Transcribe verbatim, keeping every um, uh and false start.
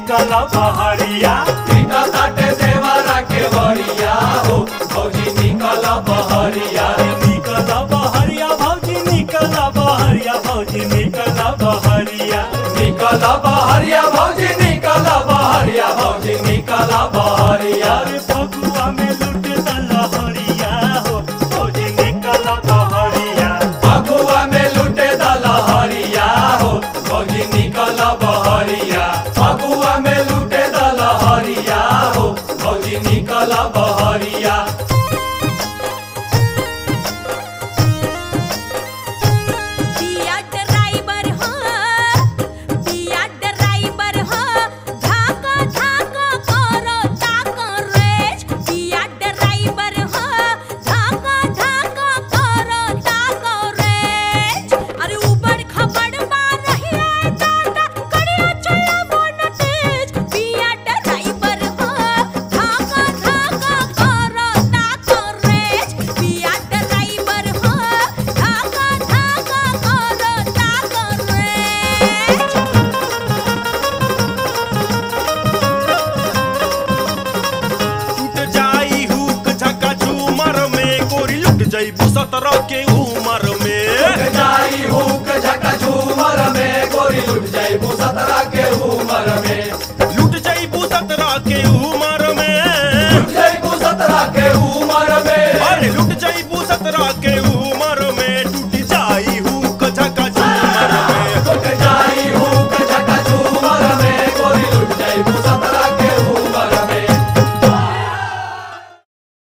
निकल बहरिया ताटे देवरा के बरिया हो भौजी निकल बहरिया निकल बहरिया भौजी निकल बहरिया भौजी निकल बहरिया निकल बहरिया भौजी निकल बहरिया भौजी निकल बहरिया अरे फगुआ में लुट लहरिया हो भौजी निकल बहरिया फगुआ में लुटे दलहरिया हो भौजी निकल बहरिया फगुआ में लुटे दलहरिया हो भौजी निकल बहरिया पिया ड्राइवर हो पिया ड्राइवर हो धाका धाका करो ताको रेज पिया ड्राइवर हो धाका धाका करो ताको रेज अरे ऊपर खबर मार रही है दादा कड़िया चला बोन तेज पिया ड्राइवर हो धाका धाका करो ताको रेज पिया ड्राइवर हो धाका धाका करो ताको रेज टूट जाई हुक झका झूमर में गोरी लुट जाई सतरह के